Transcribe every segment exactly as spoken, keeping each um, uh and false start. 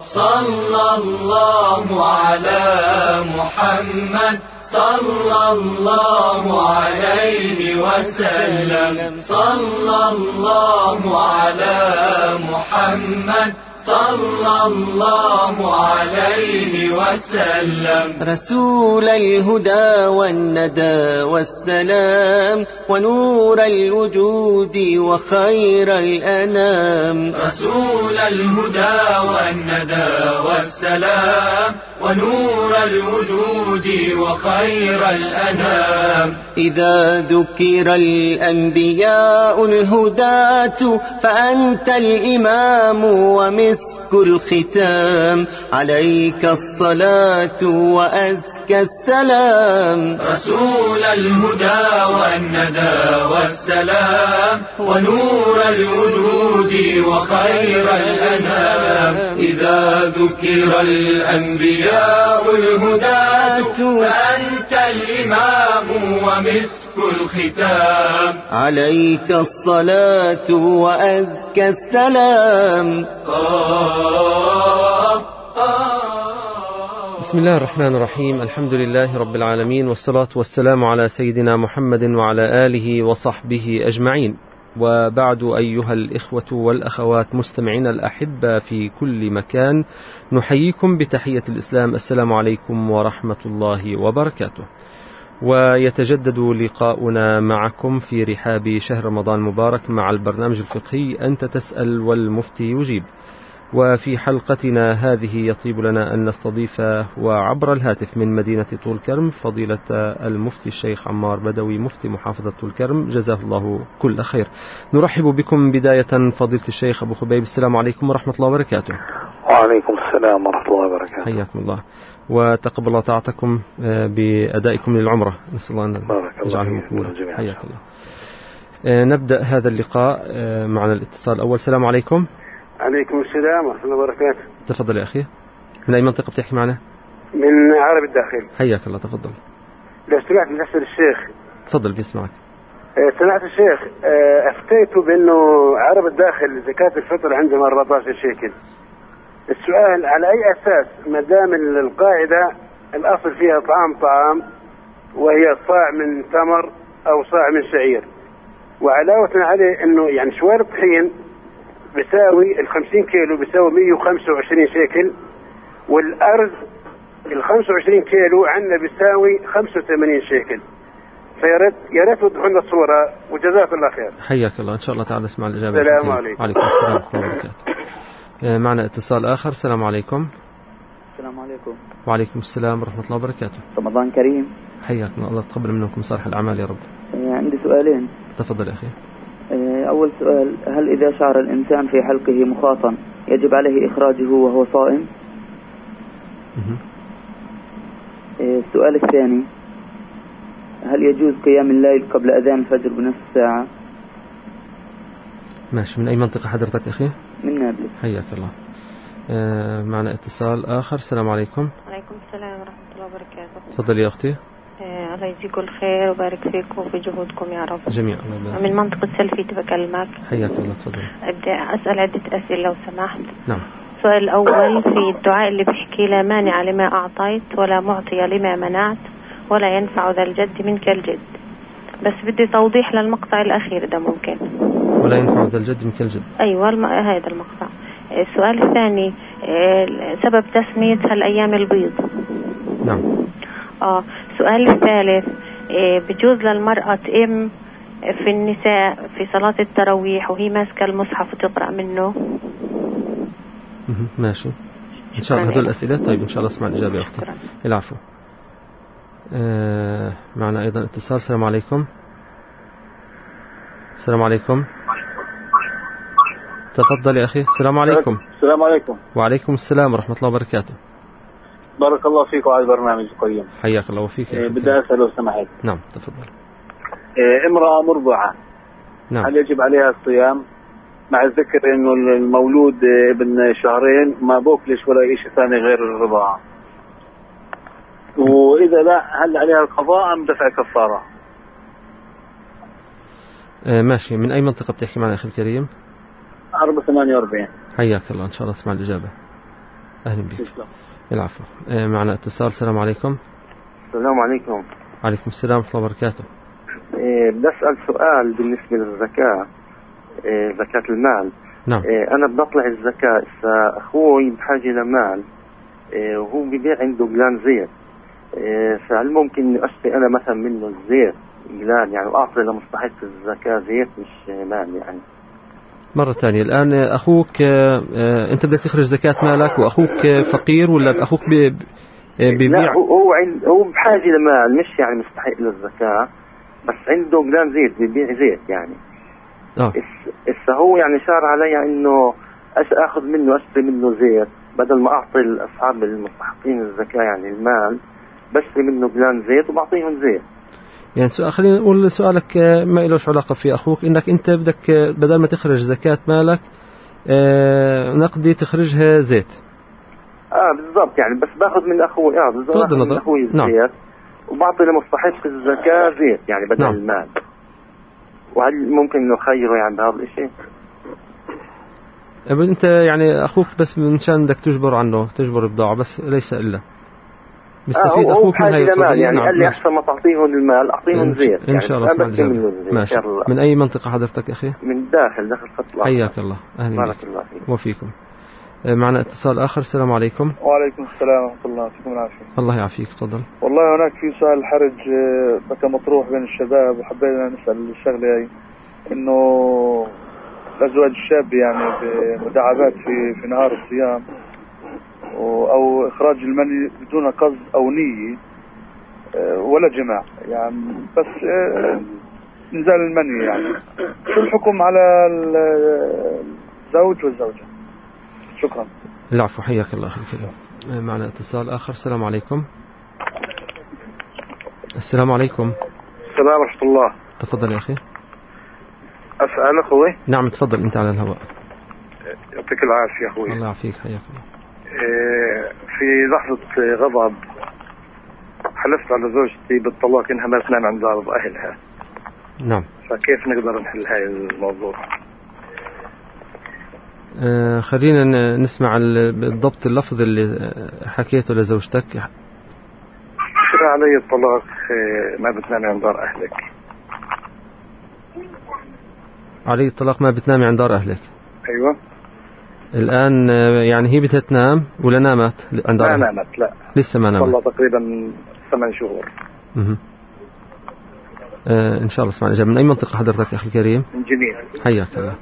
صلى الله على محمد صلى الله عليه وسلم صلى الله على محمد صلى الله عليه وسلم. رسول الهدى والندى والسلام ونور الوجود وخير الأنام. رسول الهدى والندى والسلام ونور الوجود وخير الأنام. إذا ذكر الأنبياء الهداة فأنت الإمام ومسك الختام. عليك الصلاة وأزكى السلام. رسول الهدى والندى والسلام ونور الوجود وخير الأنام. إذا ذكر الأنبياء الهداة فأنت الإمام ومسك الختام. عليك الصلاة وأزكى السلام. بسم الله الرحمن الرحيم. الحمد لله رب العالمين، والصلاة والسلام على سيدنا محمد وعلى آله وصحبه أجمعين. وبعد، أيها الإخوة والأخوات مستمعين الأحبة في كل مكان، نحييكم بتحية الإسلام. السلام عليكم ورحمة الله وبركاته. ويتجدد لقاؤنا معكم في رحاب شهر رمضان المبارك مع البرنامج الفقهي أنت تسأل والمفتي يجيب. وفي حلقتنا هذه يطيب لنا أن نستضيف وعبر الهاتف من مدينة طول كرم فضيلة المفتي الشيخ عمار بدوي مفتي محافظة طول كرم، جزاه الله كل خير. نرحب بكم بداية فضيلة الشيخ أبو خبيب. السلام عليكم ورحمة الله وبركاته. وعليكم السلام ورحمة الله وبركاته. حياكم الله وتقبل الله طاعتكم بأدائكم للعمرة، نسأل الله أن يجعله مقبولا. حياك الله. نبدأ هذا اللقاء معنا الاتصال الأول. السلام عليكم. عليكم السلام ورحمة الله وبركاته. تفضل يا أخي. من أي منطقة بتحكي معنا؟ من عرب الداخل. حياك الله، تفضل. لو سمعت بنسأل الشيخ. تفضل بيسمعك. سمعت الشيخ أفتيت بأنه عرب الداخل زكاة الفطر عندهم أربعة عشر شيكل. السؤال على أي أساس ما دام القاعدة الأصل فيها طعام طعام وهي صاع من تمر أو صاع من شعير، وعلاوة عليه أنه يعني شوار طحين بيساوي الخمسين كيلو بيساوي مية وخمسة وعشرين شيكل، والأرز الخمسة وعشرين كيلو عندنا بيساوي خمسة وثمانين شيكل. فياريت ياريت توضحوا لنا الصورة وجزاك الله خير. حياك الله، إن شاء الله تعالى اسمع الإجابة. السلام عليكم. وعليكم السلام ورحمة الله وبركاته. معنا اتصال آخر. السلام عليكم. السلام عليكم. وعليكم السلام ورحمة الله وبركاته. رمضان كريم. حياكم الله، تقبل منكم صالح الأعمال يا رب. عندي سؤالين. تفضل يا أخي. أول سؤال، هل إذا شعر الإنسان في حلقه مخاطا يجب عليه إخراجه وهو صائم؟ السؤال الثاني، هل يجوز قيام الليل قبل أذان الفجر بنصف ساعة؟ ماشي. من أي منطقة حضرتك أخي؟ من نابلس. حياك الله. آه معنا اتصال آخر. السلام عليكم. وعليكم السلام ورحمة الله وبركاته. تفضل يا أختي. آه الله يجزيكم الخير وبارك فيكم وفي جهودكم يا رب جميعا. من منطقة سلفيت بكلمك. حياك الله، تفضل. أبدأ أسأل عدة أسئلة لو سمحت. نعم. السؤال الأول في الدعاء اللي بيحكي لا مانع لما أعطيت ولا معطي لما منعت ولا ينفع ذا الجد منك الجد، بس بدي توضيح للمقطع الأخير ده ممكن. ولا ينفع ذا الجد منك الجد. أيوة الم... هذا المقطع. السؤال الثاني، سبب تسمية هالأيام البيض. نعم. آه السؤال الثالث، بجوز للمرأة تئم في النساء في صلاة التراويح وهي ماسكة المصحف وتقرأ منه؟ ماشي إن شاء الله. هذول الأسئلة. طيب إن شاء الله اسمع الإجابة يا أختي. العفو. آه معنا أيضا اتصال. السلام عليكم. السلام عليكم. تفضل يا أخي. السلام عليكم. السلام عليكم. وعليكم السلام ورحمة الله وبركاته. بارك الله فيك وعلى البرنامج القيم. حياك الله وفيك يا أخي. بدي أسأل لو سمحت. نعم تفضل. امرأة مرضعة، نعم، هل يجب عليها الصيام مع الذكر انه المولود ابن شهرين ما بوكلش ولا شيء ثاني غير الرضاعة، واذا لا هل عليها القضاء ام دفع كفارة؟ آه ماشي. من اي منطقة بتحكي معنا اخي الكريم؟ أربعة ثمانية وأربعين. حياك الله، ان شاء الله اسمع الاجابة. أهلا بك. العفو. معنا اتصال. السلام عليكم. السلام عليكم. عليكم السلام ورحمة الله وبركاته. إيه بدي أسأل سؤال بالنسبة للزكاة، إيه زكاة المال. نعم. إيه أنا بطلع الزكاة، إذا أخوي بحاجة لمال إيه وهو ببيع عنده جلان زيت، إيه فهل ممكن إني أشتري أنا مثلا منه الزيت جلان يعني وأعطي لمستحق الزكاة زيت مش مال يعني؟ مرة ثانية، الآن أخوك أنت بدك تخرج زكاة مالك وأخوك فقير ولا أخوك ببيع؟ لا هو عند هو بحاجة لمال مش يعني مستحق للزكاة، بس عنده جلان زيت ببيع زيت يعني. اه إسا هو يعني شار علي إنه أش أخذ منه أشتري منه زيت بدل ما أعطي الأصحاب المستحقين الزكاة يعني المال، بشتري منه جلان زيت وبعطيهم زيت. يعني سؤال، خلينا نقول سؤالك ما إلوش علاقة في أخوك، إنك أنت بدك بدل ما تخرج زكاة مالك آه نقدي تخرجها زيت. آه بالضبط، يعني بس باخذ من أخوي آه بالضبط باخذ من أخوي الزيت. نعم. وبعطي لمستحق الزكاة زيت يعني بدل نعم. المال. وهل ممكن إنه خيره يعني بهذا الشيء؟ أنت يعني أخوك بس من شان بدك تجبر عنه تجبر بضاعة بس ليس إلا مستفيد آه أخوك من هاي القضية. يعني نعم. قال لي أحسن ما تعطيهم المال أعطيهم زيت. إن شاء الله. يعني اسمع الجواب. ماشي. من أي منطقة حضرتك أخي؟ من داخل داخل خط الأحمر. حياك الله. أهلا بك. الله فيك. وفيكم. معنا اتصال آخر. السلام عليكم. وعليكم السلام ورحمة الله. يعطيكم العافية. الله يعافيك. تفضل. والله هناك في سؤال حرج بكى مطروح بين الشباب وحبينا نسأل الشغلة هاي، إنه الأزواج الشاب يعني بمداعبات في في نهار الصيام أو إخراج المني بدون قصد أو نية ولا جماع يعني بس إنزال المني، يعني شو الحكم على الزوج والزوجة؟ شكرا. العفو. حياك الله أخي الكريم. معنا اتصال آخر. السلام عليكم. السلام عليكم. السلام ورحمة الله. تفضل يا أخي. أسأل أخوي. نعم تفضل، أنت على الهواء. يعطيك العافية أخوي. الله يعافيك. حياك الله. في لحظة غضب حلفت على زوجتي بالطلاق إنها ما تنام عند دار أهلها. نعم. فكيف نقدر نحل هاي الموضوع؟ آه خلينا نسمع بالضبط اللفظ اللي حكيته لزوجتك. شرع علي الطلاق ما بتنامي عند دار أهلك. علي الطلاق ما بتنامي عند دار أهلك. أيوة. الآن يعني هي بدها تنام ولا نامت عند دار ما نامت لا لسه ما نامت. والله تقريبا ثمان شهور. اها آه إن شاء الله. اسمع الإجابة. من أي منطقة حضرتك أخي الكريم؟ من جنين. حياك الله.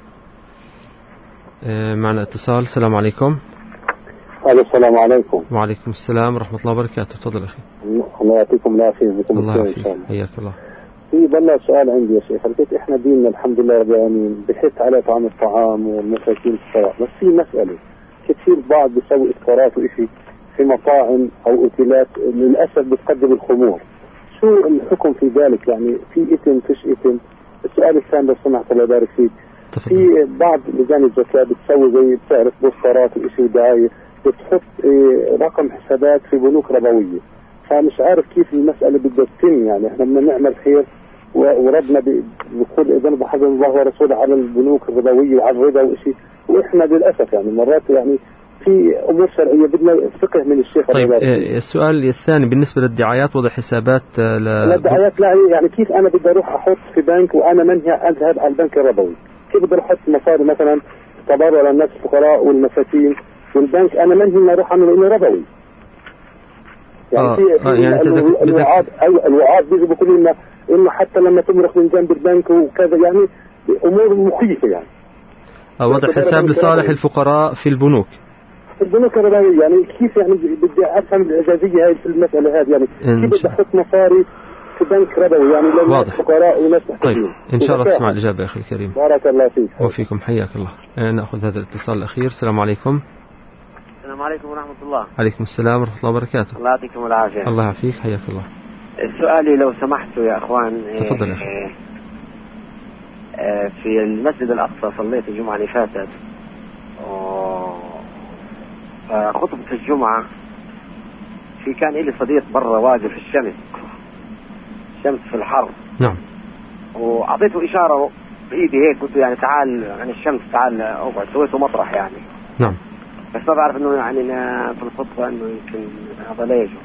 آه معنا اتصال. السلام عليكم. السلام عليكم. وعليكم السلام ورحمة الله وبركاته. تفضل أخي. الله يعطيكم العافية. الله يعافيك. حياك الله. في بلا سؤال عندي يا شيخ. قلت احنا ديننا الحمد لله رب العالمين بحث على طعام الطعام والمساكين الصراع، بس في مسألة كثير بعض بيسوي إفطارات وإشي في مطاعم أو أوتيلات للأسف بتقدم الخمور. شو الحكم في ذلك؟ يعني في إثم فيش إثم؟ السؤال الثاني لو سمحت الله يبارك فيك، في بعض لجان الزكاة بتسوي زي بتعرف بوسترات وإشي ودعاية بتحط رقم حسابات في بنوك ربوية، فمش عارف كيف المسألة بدها تتم. يعني احنا بدنا نعمل خير وربنا بيقول إذا بحضر الله ورسوله على البنوك الربوية وعلى الربا وإشي، وإحنا للأسف يعني مرات يعني في أمور شرعية بدنا فقه من الشيخ. طيب آه السؤال الثاني بالنسبة للدعايات، وضع حسابات آه ل... الدعايات لا يعني كيف أنا بدي أروح أحط في بنك وأنا منهي أذهب على البنك الربوي؟ كيف بدي أحط مصاري مثلا تبرع للناس الفقراء والمساكين والبنك أنا منهي إني أروح أعمل إنه ربوي؟ يعني آه في, في آه يعني الوعاد أي الوعاد بيجوا بيقولوا لنا إنه حتى لما تمرق من جنب البنك وكذا، يعني أمور مخيفة يعني. آه وضع حساب لصالح الفقراء في البنوك. في البنوك الربوية يعني كيف يعني بدي أفهم الإعجازية هاي في المسألة هذه، يعني كيف بدي أحط مصاري في بنك ربوي يعني للناس الفقراء وناس محتاجين. طيب إن شاء الله تسمع الإجابة أخي الكريم. بارك الله فيك. وفيكم. حياك الله. آه نأخذ هذا الاتصال الأخير. السلام عليكم. السلام عليكم ورحمة الله. عليكم السلام ورحمة الله وبركاته. الله يعطيكم العافية. الله يعافيك. حياك الله. سؤالي لو سمحتوا يا أخوان. تفضل يا أخي. في المسجد الأقصى صليت الجمعة اللي فاتت، خطبة الجمعة في كان إلي صديق برا واقف في الشمس الشمس في الحر. نعم. وأعطيته إشارة بإيدي هيك قلت يعني تعال عن الشمس تعال أقعد، سويته مطرح يعني. نعم. بس ما بعرف إنه يعني في الخطبة إنه يمكن هذا لا يجوز.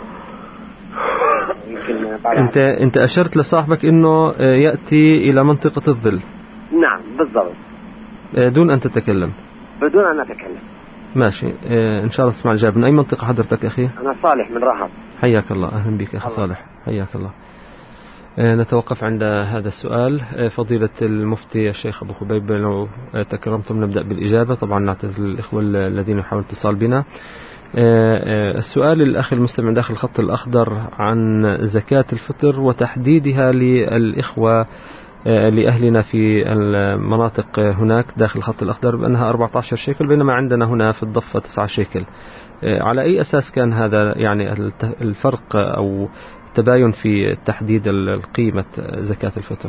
يمكن بعد أنت أنت أشرت لصاحبك إنه يأتي إلى منطقة الظل. نعم بالضبط. دون أن تتكلم. بدون أن أتكلم. ماشي، إن شاء الله تسمع الجواب. من أي منطقة حضرتك أخي؟ أنا صالح من رهب. حياك الله، أهلا بك أخي صالح، حياك الله. نتوقف عند هذا السؤال. فضيلة المفتي الشيخ أبو خبيب، لو تكرمتم نبدأ بالإجابة. طبعا نعتذر للإخوة الذين يحاولون الاتصال بنا. السؤال الأخ المستمع داخل الخط الأخضر عن زكاة الفطر وتحديدها للإخوة لأهلنا في المناطق هناك داخل الخط الأخضر بأنها أربعة عشر شيكل، بينما عندنا هنا في الضفة تسعة شيكل. على أي أساس كان هذا يعني الفرق أو التباين في تحديد القيمة زكاة الفطر؟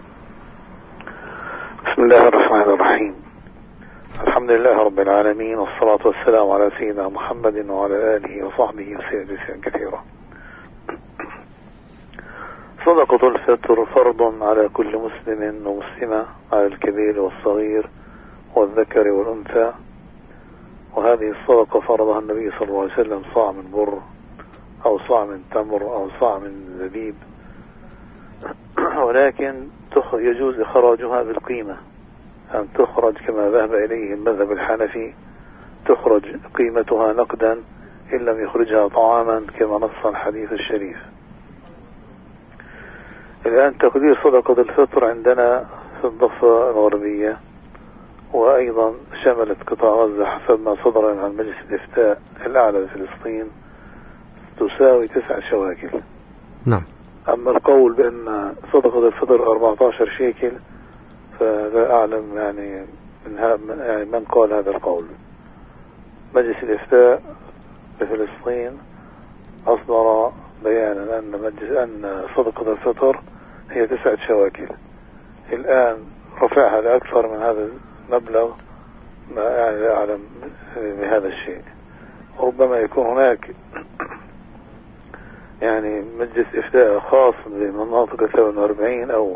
بسم الله الرحمن الرحيم. الحمد لله رب العالمين، والصلاة والسلام على سيدنا محمد وعلى آله وصحبه وسلم كثيرا. صدقة الفطر فرض على كل مسلم ومسلمة، على الكبير والصغير والذكر والأنثى. وهذه الصدقة فرضها النبي صلى الله عليه وسلم صاع من بر أو صاع من تمر أو صاع من زبيب، ولكن يجوز إخراجها بالقيمة، أن تخرج كما ذهب إليه المذهب الحنفي، تخرج قيمتها نقدا إن لم يخرجها طعاما كما نص الحديث الشريف. الآن تقدير صدقة الفطر عندنا في الضفة الغربية وأيضا شملت قطاع غزة حسب ما صدر عن مجلس الإفتاء الأعلى لفلسطين تساوي تسع شواكل. نعم. أما القول بأن صدقة الفطر أربعة عشر شيكل فلا أعلم يعني من, يعني من قال هذا القول. مجلس الإفتاء بفلسطين أصدر بيانا أن مجلس أن صدقة الفطر هي تسعة شواكل. الآن رفعها لأكثر من هذا المبلغ، ما يعني لا أعلم بهذا الشيء. ربما يكون هناك يعني مجلس إفتاء خاص بمناطق ثلاثة وأربعين أو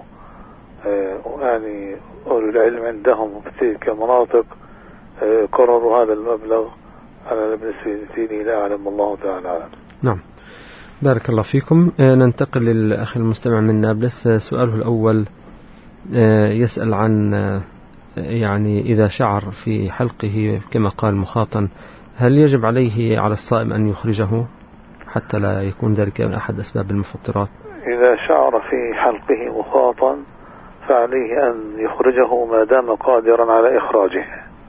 يعني أولو العلم عندهم في تلك المناطق قرروا هذا المبلغ. أنا بالنسبة لي لا أعلم، الله تعالى أعلم. نعم، بارك الله فيكم. ننتقل للأخ المستمع من نابلس. سؤاله الأول يسأل عن يعني إذا شعر في حلقه كما قال مخاطا، هل يجب عليه على الصائم أن يخرجه حتى لا يكون ذلك من أحد أسباب المفطرات؟ إذا شعر في حلقه مخاطا فعليه أن يخرجه ما دام قادرا على إخراجه.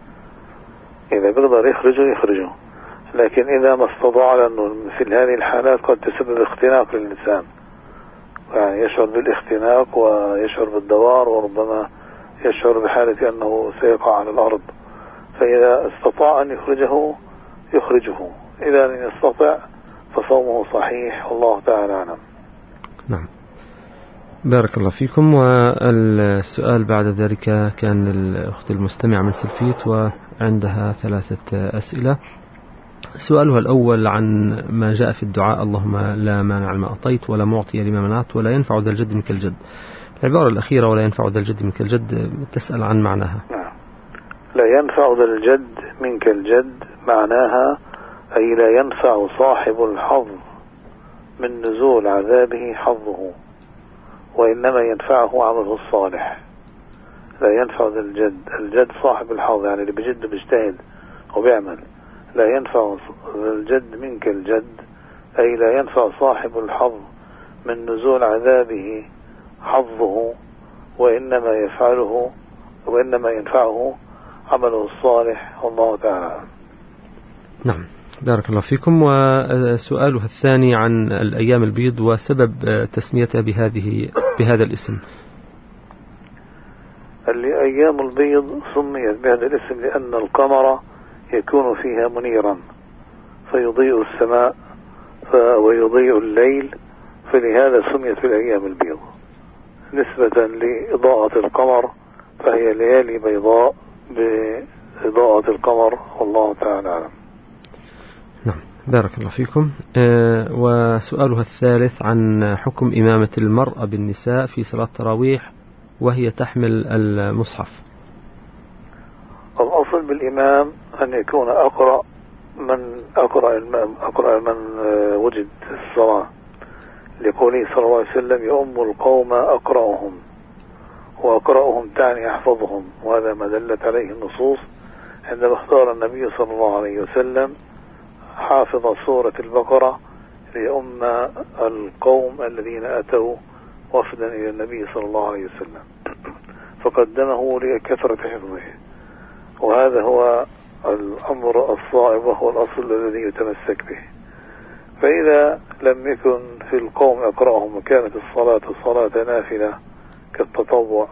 إذا بيقدر يخرجه يخرجه، لكن إذا ما استطاع، لأنه في هذه الحالات قد تسبب اختناق للإنسان، يعني يشعر بالاختناق ويشعر بالدوار وربما يشعر بحالة أنه سيقع على الأرض. فإذا استطاع أن يخرجه يخرجه، إذا لم يستطع فصومه صحيح، والله تعالى أعلم. نعم، بارك الله فيكم. والسؤال بعد ذلك كان الأخت المستمع من سلفيت وعندها ثلاثة أسئلة. سؤالها الأول عن ما جاء في الدعاء: اللهم لا مانع لما أعطيت ولا معطي لما منعت ولا ينفع ذا الجد منك الجد. العبارة الأخيرة ولا ينفع ذا الجد منك الجد تسأل عن معناها. نعم. لا ينفع ذا الجد منك الجد معناها أي لا ينفع صاحب الحظ من نزول عذابه حظه، وإنما ينفعه عمله الصالح. لا ينفع ذا الجد، الجد صاحب الحظ يعني اللي بجد بيجتهد وبيعمل. لا ينفع ذا الجد منك الجد أي لا ينفع صاحب الحظ من نزول عذابه حظه، وإنما يفعله وإنما ينفعه عمله الصالح، والله تعالى. نعم، بارك الله فيكم. وسؤالها الثاني عن الأيام البيض وسبب تسميتها بهذه بهذا الاسم. الأيام البيض سميت بهذا الاسم لأن القمر يكون فيها منيرا فيضيء السماء ويضيء الليل، فلهذا سميت بالأيام البيض نسبة لإضاءة القمر، فهي ليالي بيضاء بإضاءة القمر، والله تعالى أعلم. نعم، بارك الله فيكم. أه وسؤالها الثالث عن حكم إمامة المرأة بالنساء في صلاة التراويح وهي تحمل المصحف. الأصل بالإمام أن يكون أقرأ من أقرأ أقرأ من وجد الصلاة، لقوله صلى الله عليه وسلم يؤم القوم أقرأهم، وأقرأهم تعني يحفظهم، وهذا ما دلت عليه النصوص عندما اختار النبي صلى الله عليه وسلم حافظ سورة البقرة ليؤم القوم الذين أتوا وفدا إلى النبي صلى الله عليه وسلم، فقدمه لكثرة حفظه. وهذا هو الأمر الصائب وهو الأصل الذي يتمسك به. فإذا لم يكن في القوم أقرأهم وكانت الصلاة صلاة نافلة كالتطوع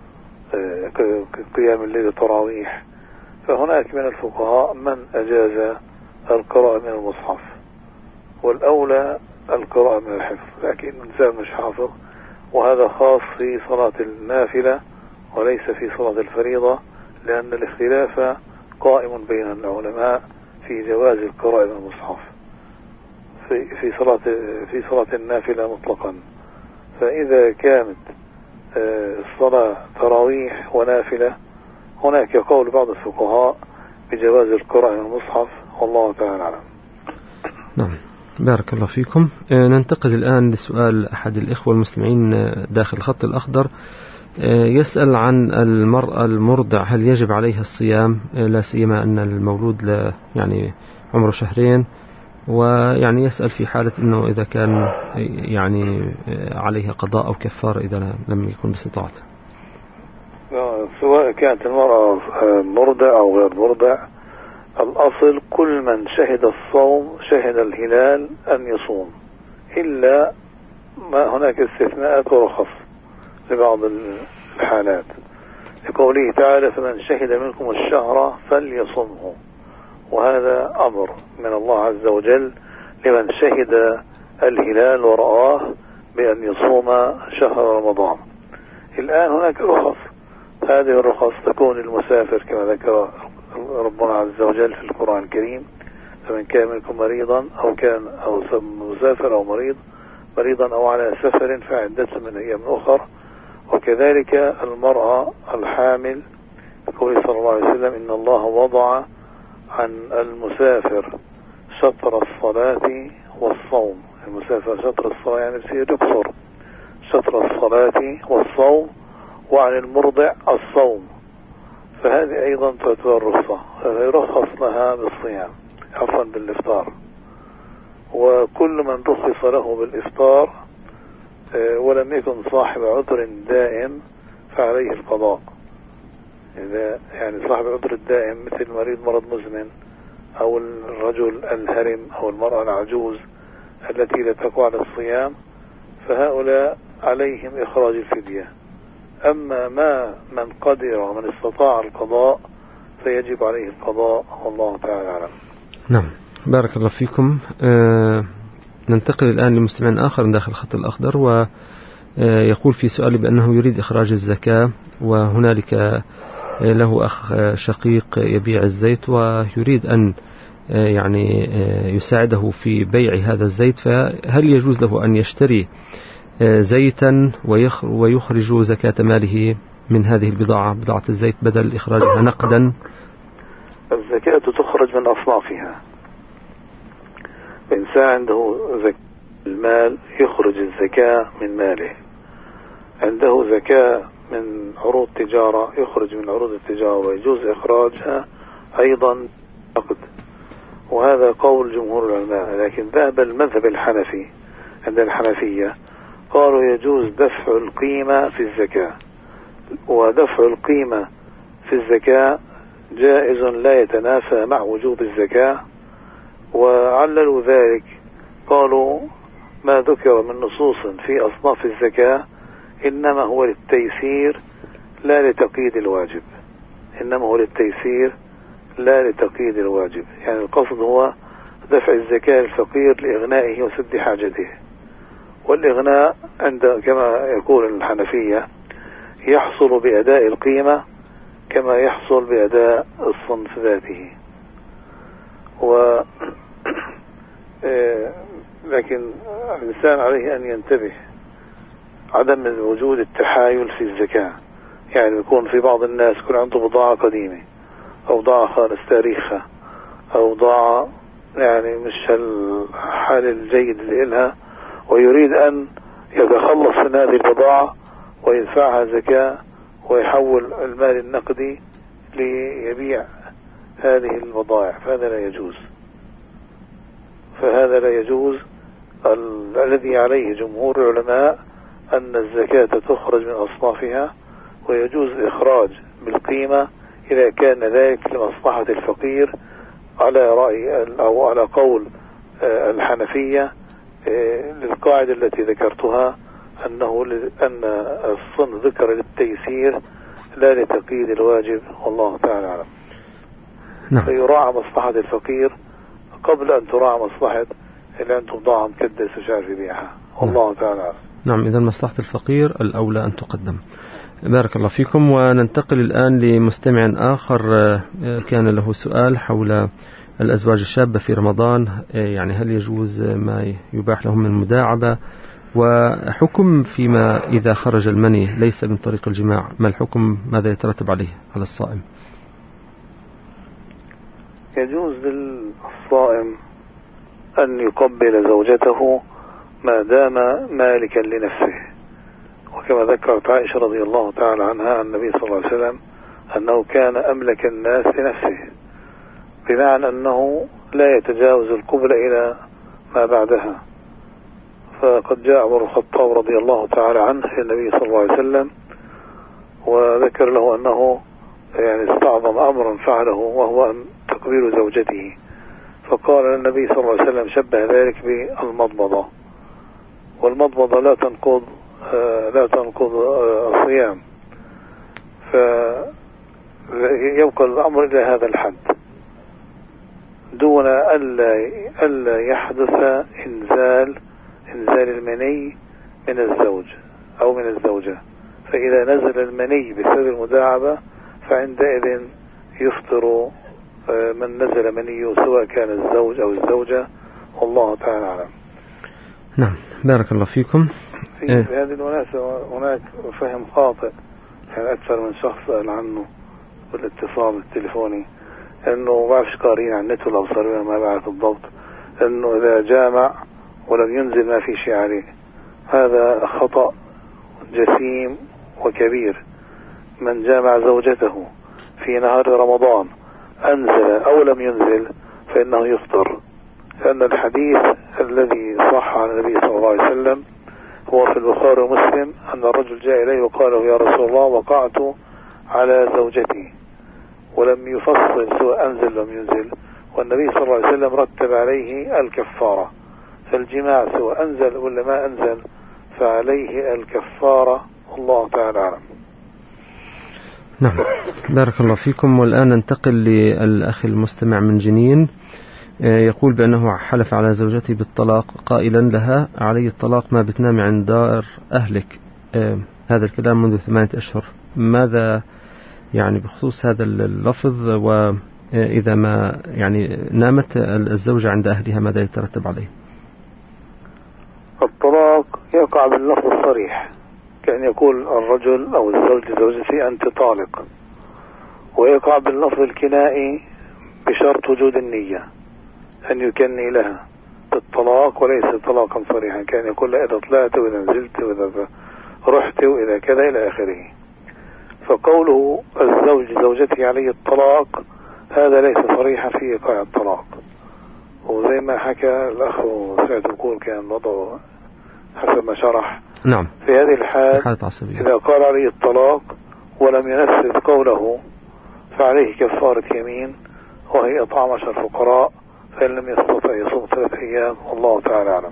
قيام الليل التراويح، فهناك من الفقهاء من أجاز القراءة من المصحف، والأولى القراءة من الحفظ، لكن الإنسان مش حافظ، وهذا خاص في صلاة النافلة وليس في صلاة الفريضة، لأن الاختلاف قائم بين العلماء في جواز القراءة من المصحف في في صلاة في صلاة النافلة مطلقا. فإذا كانت الصلاة تراويح ونافلة هناك قول بعض الفقهاء بجواز القراءة من المصحف، والله تعالى أعلم. نعم، بارك الله فيكم. ننتقل الآن لسؤال أحد الإخوة المستمعين داخل الخط الأخضر، يسأل عن المرأة المرضع، هل يجب عليها الصيام، لا سيما أن المولود لا يعني عمره شهرين، ويعني يسأل في حالة أنه إذا كان يعني عليها قضاء أو كفارة إذا لم يكن باستطاعته. سواء كانت المرأة مرضع أو غير مرضع، الأصل كل من شهد الصوم شهد الهلال أن يصوم، إلا ما هناك استثناءات ورخص لبعض الحالات، لقوله تعالى فمن شهد منكم الشهر فليصمه، وهذا أمر من الله عز وجل لمن شهد الهلال ورآه بأن يصوم شهر رمضان. الآن هناك رخص، هذه الرخص تكون للمسافر كما ذكر ربنا عز وجل في القرآن الكريم، فمن كان منكم مريضا أو كان أو مسافر أو مريض مريضا أو على سفر فعدة من أيام أخر. وكذلك المرأة الحامل، يقول صلى الله عليه وسلم إن الله وضع عن المسافر شطر الصلاة والصوم، المسافر شطر الصلاة يعني يصير يقصر شطر الصلاة والصوم، وعن المرضع الصوم، فهذه أيضا تعتبر رخصة، هذا يرخص لها بالصيام عفوا بالإفطار. وكل من رخص له بالإفطار ولم يكن صاحب عذر دائم فعليه القضاء. إذا يعني صاحب العذر الدائم مثل مريض مرض مزمن أو الرجل الهرم أو المرأة العجوز التي لا تقوى على الصيام، فهؤلاء عليهم إخراج الفدية. أما ما من قدر ومن استطاع القضاء فيجب عليه القضاء، والله تعالى أعلم. نعم، بارك الله فيكم. آه ننتقل الآن لمستمع آخر داخل الخط الأخضر، ويقول في سؤال بأنه يريد إخراج الزكاة، وهنالك له أخ شقيق يبيع الزيت ويريد أن يعني يساعده في بيع هذا الزيت، فهل يجوز له أن يشتري زيتا ويخرج زكاة ماله من هذه البضاعة، بضاعة الزيت، بدل إخراجها نقدا؟ الزكاة تخرج من أصنافها. الإنسان عنده زكاة المال يخرج الزكاة من ماله، عنده زكاة من عروض تجارة يخرج من عروض التجارة ويجوز إخراجها أيضا نقد، وهذا قول جمهور العلماء. لكن ذهب المذهب الحنفي عند الحنفية قالوا يجوز دفع القيمة في الزكاة، ودفع القيمة في الزكاة جائز لا يتنافى مع وجوب الزكاة. وعللوا ذلك قالوا ما ذكر من نصوص في أصناف الزكاة إنما هو للتيسير لا لتقييد الواجب، إنما هو للتيسير لا لتقييد الواجب، يعني القصد هو دفع الزكاة للفقير لإغنائه وسد حاجته. والإغناء عند كما يقول الحنفية يحصل بأداء القيمة كما يحصل بأداء الصنف ذاته. و لكن الإنسان عليه أن ينتبه عدم وجود التحايل في الزكاة، يعني يكون في بعض الناس يكون عنده بضاعة قديمة أو ضاع خالص تاريخها، أو ضاع يعني مش الحال الجيد اللي إلها، ويريد أن يتخلص من هذه البضاعة ويدفعها زكاة ويحول المال النقدي ليبيع هذه البضائع، فهذا لا يجوز. فهذا لا يجوز. ال- الذي عليه جمهور العلماء أن الزكاة تخرج من أصنافها، ويجوز الإخراج بالقيمة إذا كان ذلك لمصلحة الفقير، على رأي أو على قول الحنفية للقاعدة التي ذكرتها، أنه أن الصنف ذكر للتيسير لا لتقييد الواجب، والله تعالى أعلم. نعم. فيراعى مصلحة الفقير قبل أن تراعى مصلحة اللي عنده بضاعة مكدس ومش عارف يبيعها، والله تعالى أعلم. نعم، إذا مصلحة الفقير الأولى أن تقدم. بارك الله فيكم. وننتقل الآن لمستمع آخر كان له سؤال حول الأزواج الشابة في رمضان، يعني هل يجوز ما يباح لهم من مداعبة، وحكم فيما إذا خرج المني ليس من طريق الجماع، ما الحكم، ماذا يترتب عليه على الصائم؟ يجوز للصائم أن يقبل زوجته ما دام مالكا لنفسه، وكما ذكرت عائشة رضي الله تعالى عنها عن النبي صلى الله عليه وسلم أنه كان أملك الناس لنفسه، بمعنى أنه لا يتجاوز القبلة إلى ما بعدها. فقد جاء عمر الخطاب رضي الله تعالى عنه النبي صلى الله عليه وسلم وذكر له أنه يعني استعظم أمرا فعله، وهو أن تقبيل زوجته، فقال النبي صلى الله عليه وسلم شبه ذلك بالمضمضة، والمضمضة لا تنقض آه لا تنقض آه الصيام، فيبقى الأمر إلى هذا الحد دون ألا ألا يحدث إنزال إنزال المني من الزوج أو من الزوجة. فإذا نزل المني بسبب المداعبة فعندئذ يفطر من نزل منيه سواء كان الزوج أو الزوجة، والله تعالى أعلم. نعم، بارك الله فيكم. في إيه؟ هذه المناسبة هناك فهم خاطئ، يعني أكثر من شخص سأل عنه بالاتصال التليفوني، أنه ما بعرفش قارين عن النت ولا أبصر ما بعرف بالضبط، أنه إذا جامع ولم ينزل ما في شيء عليه، هذا خطأ جسيم وكبير. من جامع زوجته في نهار رمضان أنزل أو لم ينزل فإنه يفطر، لأن الحديث الذي صح عن النبي صلى الله عليه وسلم هو في البخاري ومسلم أن الرجل جاء إليه وقال له يا رسول الله وقعت على زوجتي، ولم يفصل سواء أنزل لم ينزل، والنبي صلى الله عليه وسلم رتب عليه الكفارة، فالجماع سواء أنزل ولا ما أنزل فعليه الكفارة، الله تعالى أعلم. نعم، بارك الله فيكم. والآن ننتقل للأخ المستمع من جنين، يقول بأنه حلف على زوجته بالطلاق قائلا لها علي الطلاق ما بتنامي عند دار أهلك، هذا الكلام منذ ثمانية أشهر، ماذا يعني بخصوص هذا اللفظ، وإذا ما يعني نامت الزوجة عند أهلها ماذا يترتب عليه؟ الطلاق يقع باللفظ الصريح، كأن يقول الرجل أو الزوج لزوجته أنت طالق، ويقع باللفظ الكنائي بشرط وجود النية أن يكني لها بالطلاق وليس طلاقا صريحا، كان يقول لها إذا طلعت وإذا نزلت وإذا رحت وإذا كذا إلى آخره. فقوله الزوج زوجته عليه الطلاق هذا ليس صريحا في إيقاع الطلاق، وزي ما حكى الأخ سعد يقول كان وضعه حسب ما شرح. نعم. في هذه الحال إذا قال عليه الطلاق ولم ينفذ قوله فعليه كفارة يمين وهي إطعام عشر فقراء، فإن لم يستطع يصوم ثلاثة أيام، والله تعالى أعلم.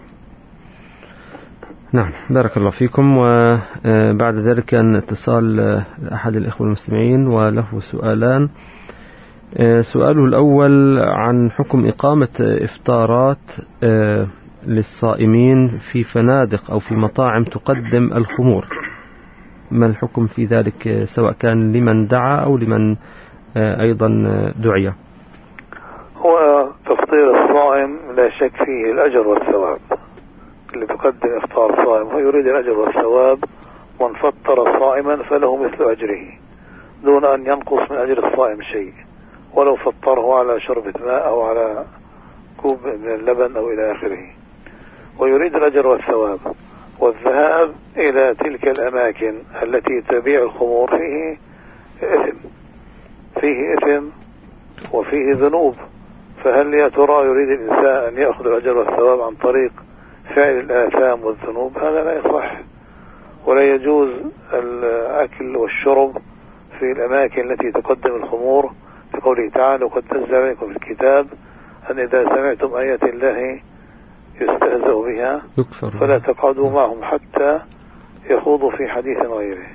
نعم، بارك الله فيكم. وبعد ذلك كان اتصال أحد الإخوة المستمعين وله سؤالان. سؤاله الأول عن حكم إقامة إفطارات للصائمين في فنادق أو في مطاعم تقدم الخمور، ما الحكم في ذلك سواء كان لمن دعا أو لمن أيضا دعي؟ هو تفطير الصائم لا شك فيه الأجر والثواب، اللي بيقدم إفطار صائم ويريد الأجر والثواب، من فطر صائما فله مثل أجره دون أن ينقص من أجر الصائم شيء، ولو فطره على شربة ماء أو على كوب من اللبن أو إلى آخره، ويريد الأجر والثواب. والذهاب إلى تلك الأماكن التي تبيع الخمور فيه إثم، فيه إثم وفيه ذنوب. فهل يا ترى يريد الإنسان أن يأخذ الأجر والثواب عن طريق فعل الآثام والذنوب؟ هذا لا يصح، ولا يجوز الأكل والشرب في الأماكن التي تقدم الخمور، لقوله تعالى: وقد نزل عليكم في الكتاب أن إذا سمعتم آيات الله يستهزأ بها فلا تقعدوا معهم حتى يخوضوا في حديث غيره.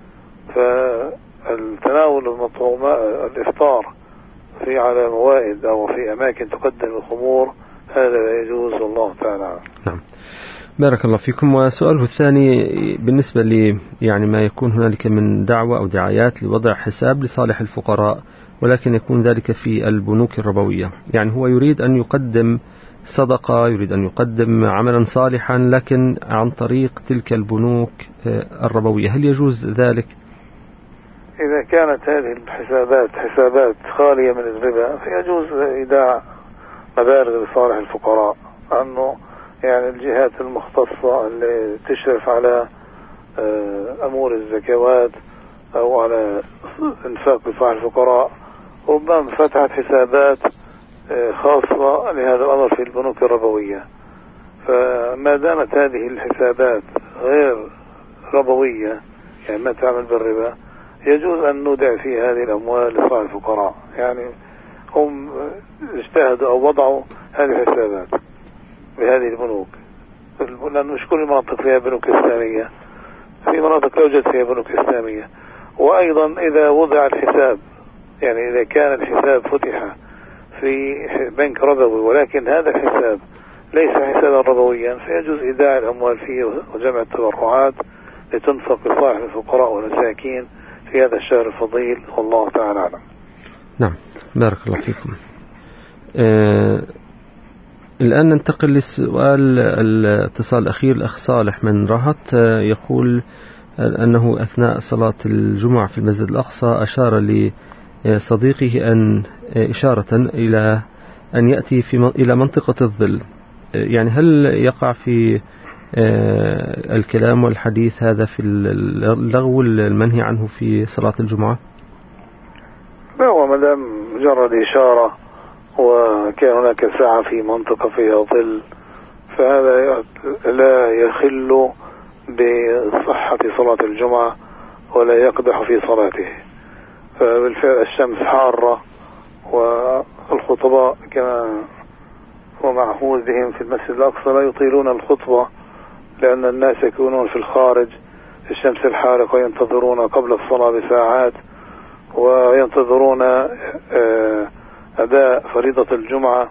فالتناول المطعومات الإفطار في على موائد أو في أماكن تقدم الخمور هذا لا يجوز، والله تعالى. نعم، بارك الله فيكم. وسؤاله الثاني بالنسبة لي يعني ما يكون هنالك من دعوة أو دعايات لوضع حساب لصالح الفقراء، ولكن يكون ذلك في البنوك الربوية، يعني هو يريد أن يقدم صدقة، يريد أن يقدم عملا صالحا لكن عن طريق تلك البنوك الربوية، هل يجوز ذلك؟ إذا كانت هذه الحسابات حسابات خالية من الربا فيجوز إيداع مبالغ لصالح الفقراء، أنه يعني الجهات المختصة اللي تشرف على أمور الزكوات أو على إنفاق لصالح الفقراء ربما فتحت حسابات خاصة لهذا الأمر في البنوك الربوية. فما دامت هذه الحسابات غير ربوية يعني ما تعمل بالربا يجوز أن نودع في هذه الأموال لصالح الفقراء. يعني هم اجتهدوا أو وضعوا هذه الحسابات بهذه البنوك، لأن مش كل المناطق فيها بنوك إسلامية، في مناطق يوجد فيها بنوك إسلامية. وأيضا إذا وضع الحساب يعني إذا كان الحساب فتح في بنك ربوي ولكن هذا الحساب ليس حسابا ربويا فيجوز إيداع الأموال فيه وجمع التبرعات لتنفق لصالح الفقراء والمساكين في هذا الشهر الفضيل، والله تعالى أعلم. نعم، بارك الله فيكم. آه الآن ننتقل للسؤال الاتصال الأخير. الأخ صالح من رهط آه يقول أنه أثناء صلاة الجمعة في المسجد الأقصى أشار لصديقه أن إشارة إلى أن يأتي في إلى منطقة الظل، يعني هل يقع في الكلام والحديث هذا في اللغو المنهي عنه في صلاة الجمعة؟ لا، هو ما دام مجرد إشارة وكان هناك ساعة في منطقة فيها ظل فهذا لا يخل بصحة صلاة الجمعة ولا يقدح في صلاته. فبالفعل الشمس حارة والخطباء كما هو معهود بهم في المسجد الأقصى لا يطيلون الخطبة، لأن الناس يكونون في الخارج في الشمس الحارقة وينتظرون قبل الصلاة بساعات وينتظرون أداء فريضة الجمعة،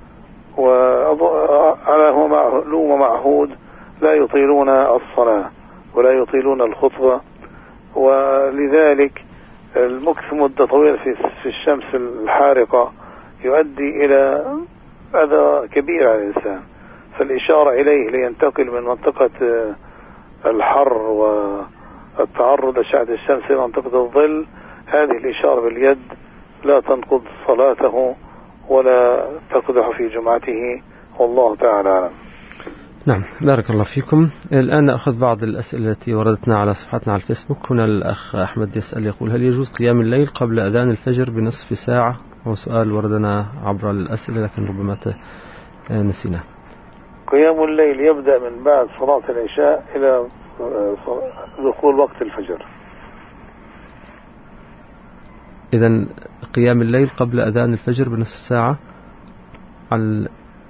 وعلى هو معهود لا يطيلون الصلاة ولا يطيلون الخطبة. ولذلك المكث مدة طويلة في الشمس الحارقة يؤدي إلى أذى كبير على الإنسان، فالإشارة إليه لينتقل من منطقة الحر والتعرض لأشعة الشمس إلى منطقة الظل، هذه الإشارة باليد لا تنقض صلاته ولا تقدح في جمعته، والله تعالى أعلم. نعم، بارك الله فيكم. الآن نأخذ بعض الأسئلة التي وردتنا على صفحتنا على الفيسبوك. هنا الأخ أحمد يسأل يقول: هل يجوز قيام الليل قبل أذان الفجر بنصف ساعة؟ هو سؤال وردنا عبر الأسئلة لكن ربما نسيناه. قيام الليل يبدأ من بعد صلاة العشاء إلى دخول وقت الفجر. إذن قيام الليل قبل أذان الفجر بنصف ساعة. على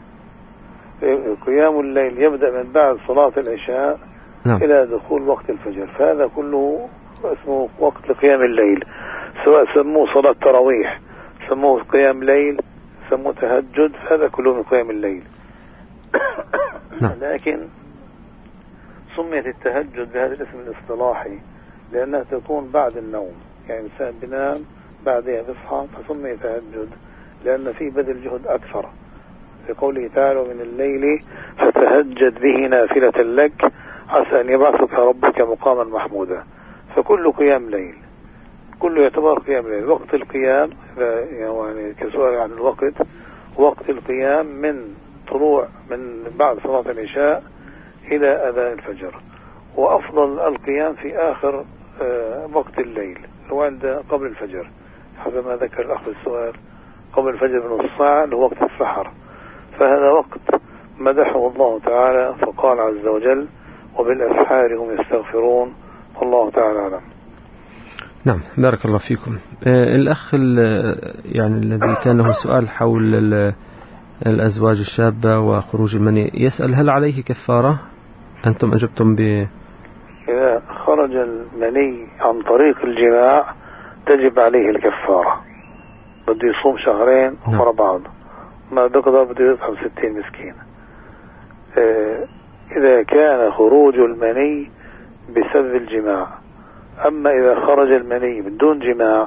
قيام الليل يبدأ من بعد صلاة العشاء نعم. إلى دخول وقت الفجر، فهذا كله اسمه وقت لقيام الليل، سواء سموه صلاة تراويح سموه قيام ليل سموه تهجد، هذا كله من قيام الليل. نعم. لكن سميت التهجد بهذا الاسم الاصطلاحي لأنها تكون بعد النوم، يعني الإنسان بنام بعدها بيصحى فسمي تهجد لأن فيه بذل جهد أكثر، في قوله تعالى: من الليل فتهجد به نافلة لك عسى أن يبعثك ربك مقاما محمودا. فكل قيام ليل كله يعتبر قيام الليل. وقت القيام يعني كسؤال عن الوقت، وقت القيام من طلوع من بعد صلاة العشاء إلى أذان الفجر، وأفضل القيام في آخر وقت الليل هو عند قبل الفجر، حسب ما ذكر الأخ السؤال، قبل الفجر بنص ساعة لوقت السحر، فهذا وقت مدحه الله تعالى فقال عز وجل وبالأسحار هم يستغفرون، والله تعالى أعلم. نعم، بارك الله فيكم. آه الأخ يعني الذي كان له سؤال حول الأزواج الشابة وخروج المني يسأل هل عليه كفارة؟ أنتم أجبتم ب إذا خرج المني عن طريق الجماع تجب عليه الكفارة، بده يصوم شهرين ورا بعض، ما بيقدر بده يطعم ستين مسكين. آه إذا كان خروج المني بسبب الجماع، أما إذا خرج المني بدون جماع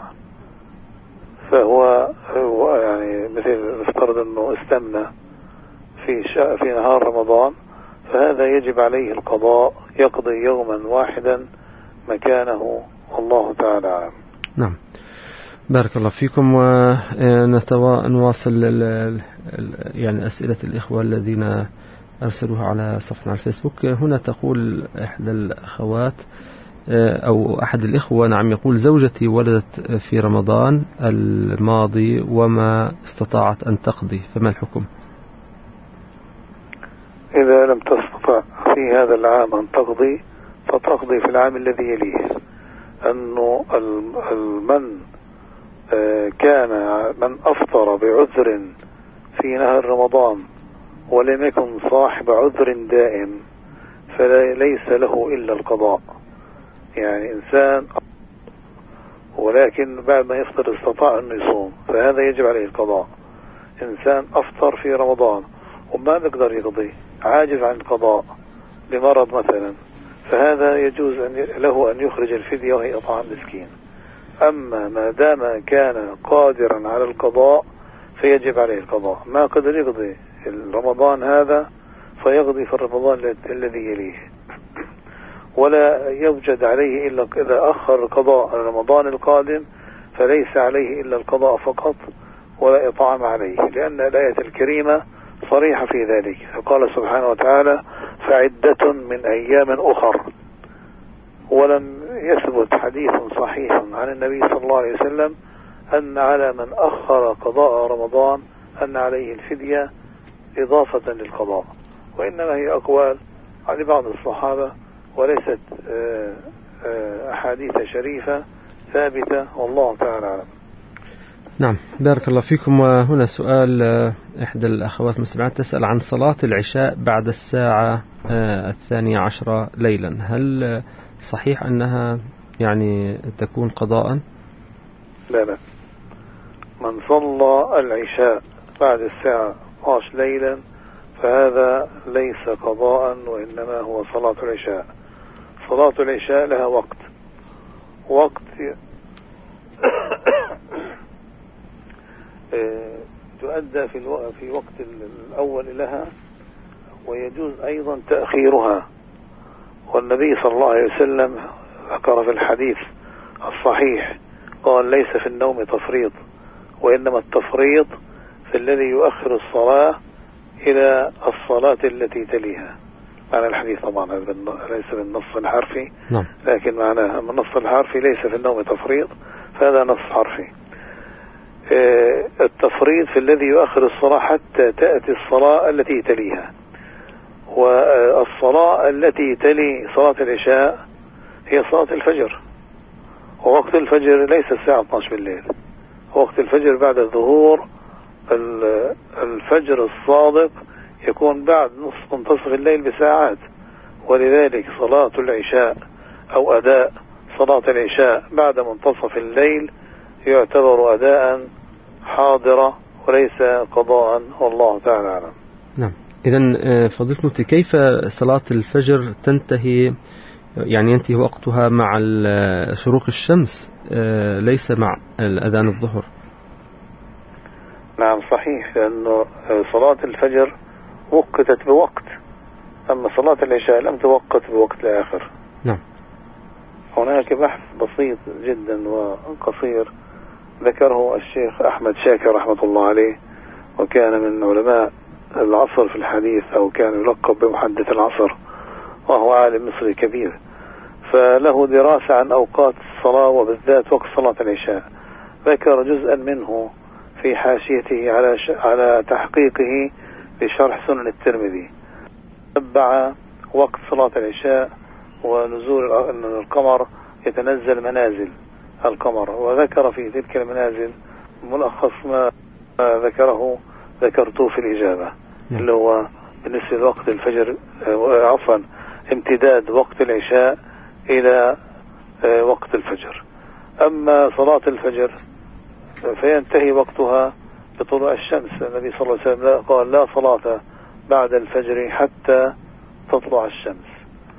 فهو هو يعني مثل نفترض أنه استمنى في شا في نهار رمضان، فهذا يجب عليه القضاء، يقضي يوما واحدا مكانه، والله تعالى أعلم. نعم، بارك الله فيكم. ونواصل يعني أسئلة الإخوة الذين أرسلوها على صفحنا على الفيسبوك. هنا تقول إحدى الأخوات أو أحد الإخوة، نعم، يقول زوجتي ولدت في رمضان الماضي وما استطاعت أن تقضي، فما الحكم؟ إذا لم تستطع في هذا العام أن تقضي فتقضي في العام الذي يليه، أنه المن كان من أفطر بعذر في نهر رمضان ولم يكن صاحب عذر دائم فليس له إلا القضاء. يعني إنسان ولكن بعد ما يفطر استطاع أن يصوم فهذا يجب عليه القضاء. إنسان أفطر في رمضان وما بيقدر يقضي، عاجز عن القضاء بمرض مثلا، فهذا يجوز أن له أن يخرج الفدية وهي إطعام مسكين. أما ما دام كان قادرا على القضاء فيجب عليه القضاء، ما قدر يقضي رمضان هذا فيقضي في الرمضان الذي يليه، ولا يوجد عليه إلا إذا أخر القضاء رمضان القادم فليس عليه إلا القضاء فقط ولا إطعام عليه، لأن الآية الكريمة صريحة في ذلك، فقال سبحانه وتعالى فعدة من أيام أخر. ولم يثبت حديث صحيح عن النبي صلى الله عليه وسلم أن على من أخر قضاء رمضان أن عليه الفدية إضافة للقضاء، وإنما هي أقوال عن بعض الصحابة وليست أحاديث شريفة ثابتة، والله تعالى أعلم. نعم، بارك الله فيكم. وهنا سؤال إحدى الأخوات المستمعات تسأل عن صلاة العشاء بعد الساعة الثانية عشرة ليلا، هل صحيح أنها يعني تكون قضاء؟ لا لا، من صلى العشاء بعد الساعة اثنتي عشرة ليلا فهذا ليس قضاء وإنما هو صلاة العشاء. صلاة العشاء لها وقت، وقت تؤدى في الو... في وقت الأول لها، ويجوز أيضا تأخيرها. والنبي صلى الله عليه وسلم ذكر في الحديث الصحيح قال ليس في النوم تفريط، وإنما التفريط في الذي يؤخر الصلاة إلى الصلاة التي تليها. معنى الحديث طبعا ليس بالنص الحرفي، نعم، لكن معناه النص الحرفي ليس في النوم تفريط، فهذا نص حرفي. اه التفريط في الذي يؤخر الصلاة حتى تأتي الصلاة التي تليها، والصلاة التي تلي صلاة العشاء هي صلاة الفجر، ووقت الفجر ليس الساعة اثنتي عشرة بالليل، وقت الفجر بعد الظهور. الفجر الصادق يكون بعد نصف منتصف الليل بساعات، ولذلك صلاة العشاء أو أداء صلاة العشاء بعد منتصف الليل يعتبر أداء حاضرة وليس قضاء، والله تعالى أعلم. نعم، إذن فضيلة المفتي كيف صلاة الفجر تنتهي، يعني ينتهي وقتها مع شروق الشمس ليس مع الأذان الظهر؟ نعم صحيح، لأنه صلاة الفجر وقتت بوقت، أما صلاة العشاء لم توقت بوقت الآخر. نعم، هناك بحث بسيط جدا وقصير ذكره الشيخ أحمد شاكر رحمة الله عليه، وكان من علماء العصر في الحديث، أو كان يلقب بمحدث العصر، وهو عالم مصري كبير، فله دراسة عن أوقات الصلاة وبالذات وقت صلاة العشاء. ذكر جزءا منه في حاشيته على ش... على تحقيقه لشرح سنن الترمذي، تبع وقت صلاة العشاء ونزول القمر، يتنزل منازل القمر، وذكر في تلك المنازل ملخص ما ذكره ذكرته في الإجابة، اللي هو بالنسبة لوقت الفجر، عفوا امتداد وقت العشاء إلى وقت الفجر. أما صلاة الفجر فينتهي وقتها بطلوع الشمس. النبي صلى الله عليه وسلم قال: لا صلاة بعد الفجر حتى تطلع الشمس.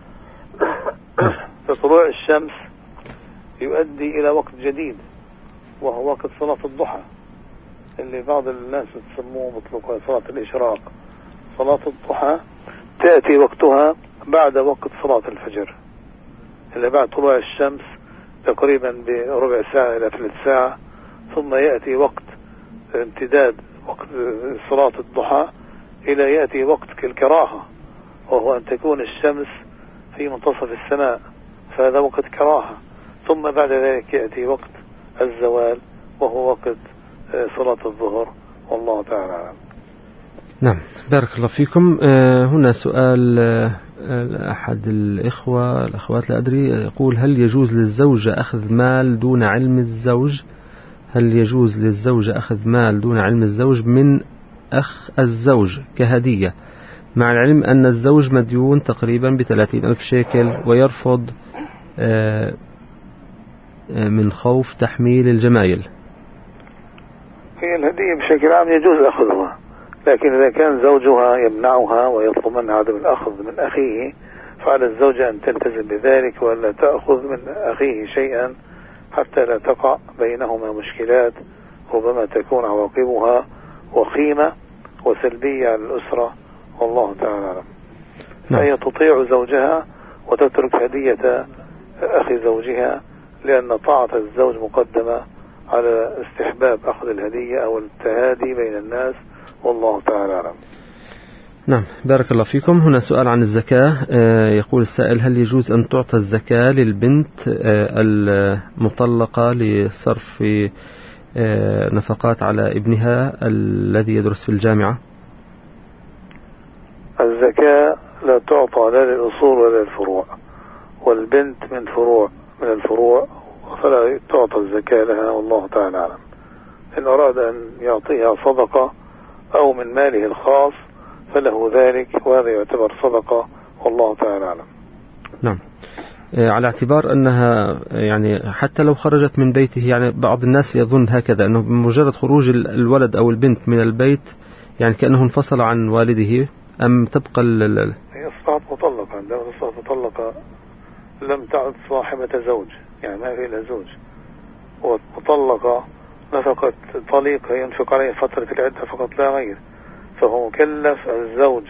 فطلوع الشمس يؤدي إلى وقت جديد، وهو وقت صلاة الضحى، اللي بعض الناس تسموه مطلقا صلاة الإشراق. صلاة الضحى تأتي وقتها بعد وقت صلاة الفجر، اللي بعد طلوع الشمس تقريبا بربع ساعة إلى ثلث ساعة، ثم يأتي وقت امتداد وقت صلاة الضحى إلى يأتي وقت الكراهة، وهو أن تكون الشمس في منتصف السماء، فهذا وقت كراهة. ثم بعد ذلك يأتي وقت الزوال، وهو وقت صلاة الظهر، والله تعالى أعلم. نعم، بارك الله فيكم. هنا سؤال أحد الإخوة الأخوات لا أدري، يقول: هل يجوز للزوجة أخذ مال دون علم الزوج؟ هل يجوز للزوجة أخذ مال دون علم الزوج من أخ الزوج كهدية، مع العلم أن الزوج مديون تقريبا بثلاثين ألف شيكل، ويرفض من خوف تحميل الجمايل؟ هي الهدية بشكل عام يجوز أخذها، لكن إذا كان زوجها يمنعها ويطلب منها عدم الأخذ من أخيه، فعلى الزوجة أن تلتزم بذلك ولا تأخذ من أخيه شيئا حتى لا تقع بينهما مشكلات ربما تكون عواقبها وخيمة وسلبية على الأسرة، والله تعالى أعلم. فهي تطيع زوجها وتترك هدية أخي زوجها، لأن طاعة الزوج مقدمة على استحباب أخذ الهدية أو التهادي بين الناس، والله تعالى أعلم. نعم، بارك الله فيكم. هنا سؤال عن الزكاة. يقول السائل: هل يجوز أن تعطى الزكاة للبنت المطلقة لصرف نفقات على ابنها الذي يدرس في الجامعة؟ الزكاة لا تعطى لا للأصول ولا للفروع، والبنت من فروع من الفروع، فلا تعطى الزكاة لها، والله تعالى أعلم. إن أراد أن يعطيها صدقة أو من ماله الخاص فله ذلك، وهذا يعتبر صدقة، والله تعالى أعلم. نعم، على اعتبار أنها يعني حتى لو خرجت من بيته، يعني بعض الناس يظن هكذا، أنه بمجرد خروج الولد أو البنت من البيت يعني كأنه انفصل عن والده، أم تبقى ال هي أصبحت مطلقة. عندما تصبح مطلقة لم تعد صاحبة زوج، يعني ما في لها زوج، ومطلقة نفقة طليقة ينفق عليه فترة العدة فقط لا غير، فهو مكلف الزوج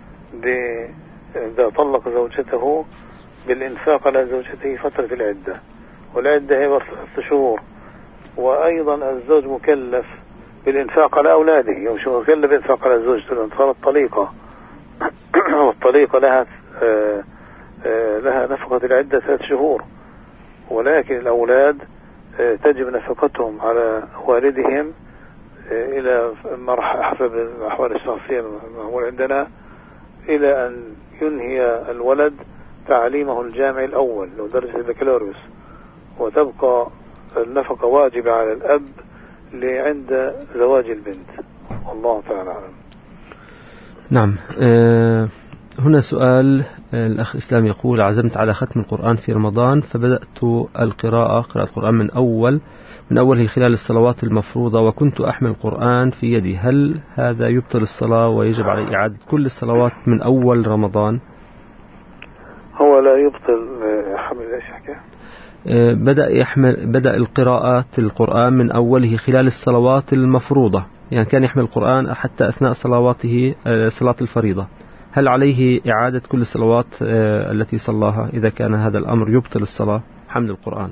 إذا طلق زوجته بالإنفاق على زوجته فترة العدة، والعدة هي ثلاثة شهور. وأيضا الزوج مكلف بالإنفاق على أولاده، ومش مكلف بالإنفاق على زوجته لأن صارت طليقة، والطليقة لها آآ آآ لها نفقة العدة ثلاث شهور، ولكن الأولاد تجب نفقتهم على والدهم إلى مرحلة حسب الأحوال الشخصية المعمول عندنا، إلى أن ينهي الولد تعليمه الجامعي الأول لو درس البكالوريوس، وتبقى النفقة واجبة على الأب عند زواج البنت، والله تعالى أعلم. نعم. أه هنا سؤال الأخ إسلام يقول: عزمت على ختم القرآن في رمضان، فبدأت القراءة قراءة القرآن من أول من أوله خلال الصلوات المفروضة، وكنت أحمل القرآن في يدي، هل هذا يبطل الصلاة ويجب علي إعادة كل الصلوات من أول رمضان؟ هو لا يبطل حمل إيش حكى؟ بدأ يحمل بدأ القراءة القرآن من أوله خلال الصلوات المفروضة، يعني كان يحمل القرآن حتى أثناء صلواته صلاة الفريضة، هل عليه إعادة كل الصلوات التي صلاها إذا كان هذا الأمر يبطل الصلاة حمل القرآن؟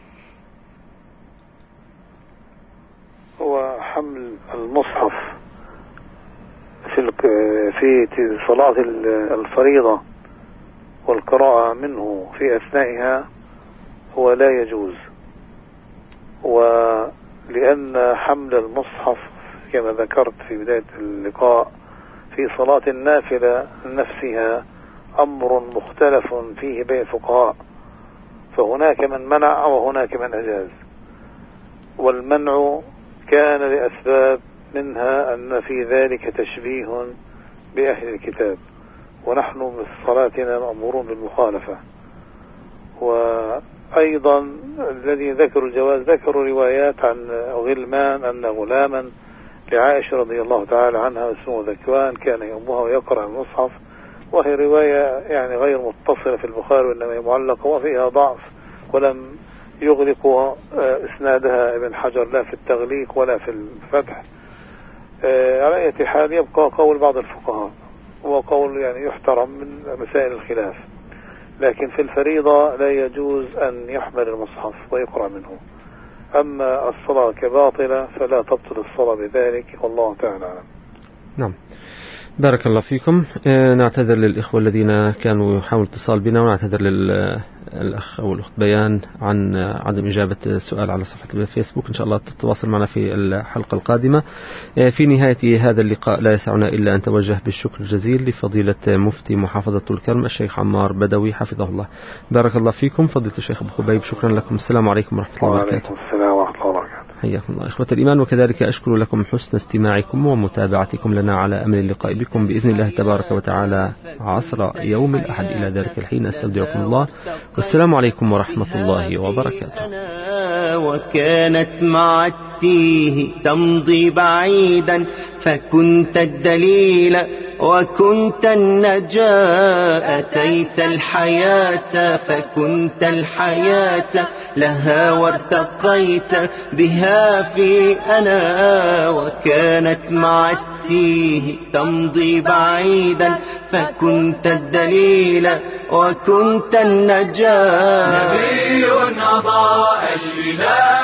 هو حمل المصحف في في صلاة الفريضة والقراءة منه في أثنائها هو لا يجوز، ولأن حمل المصحف كما ذكرت في بداية اللقاء في صلاة النافلة نفسها أمر مختلف فيه بين الفقهاء، فهناك من منع وهناك من أجاز، والمنع كان لأسباب منها أن في ذلك تشبيه بأهل الكتاب، ونحن من صلاتنا مأمورون بالمخالفة. وأيضا الذي ذكروا الجواز ذكروا روايات عن غلمان أن غلاما لعائشة رضي الله تعالى عنها اسمه ذكوان كان يأمها ويقرأ المصحف، وهي رواية يعني غير متصلة في البخاري وإنما هي معلقة وفيها ضعف، ولم يغلق إسنادها ابن حجر لا في التغليق ولا في الفتح. على أي حال يبقى قول بعض الفقهاء وقول يعني يحترم من مسائل الخلاف، لكن في الفريضة لا يجوز أن يحمل المصحف ويقرأ منه. أما الصلاة كباطلة فلا تبطل الصلاة بذلك، والله تعالى أعلم. نعم، بارك الله فيكم. نعتذر للإخوة الذين كانوا يحاولوا الاتصال بنا، ونعتذر للأخ أو الأخت بيان عن عدم إجابة السؤال على صفحة الفيسبوك. إن شاء الله تتواصل معنا في الحلقة القادمة. في نهاية هذا اللقاء لا يسعنا إلا أن توجه بالشكر الجزيل لفضيلة مفتي محافظة طول كرم الشيخ عمار بدوي حفظه الله. بارك الله فيكم. فضيلة الشيخ أبو خبيب، شكرا لكم. السلام عليكم ورحمة الله وبركاته. وعليكم السلام ورحمة الله وبركاته. حياكم الله إخوة الإيمان، وكذلك أشكر لكم حسن استماعكم ومتابعتكم لنا على أمل اللقاء بكم بإذن الله تبارك وتعالى عصر يوم الأحد. إلى ذلك الحين أستودعكم الله، والسلام عليكم ورحمة الله وبركاته. وكانت مع التيه تمضي بعيدا، فكنت الدليل وكنت النجاة، أتيت الحياة فكنت الحياة لها وارتقيت بها في أنا. وكانت مع التيه تمضي بعيدا، فكنت الدليل وكنت النجاة. نبي أضاء البلاد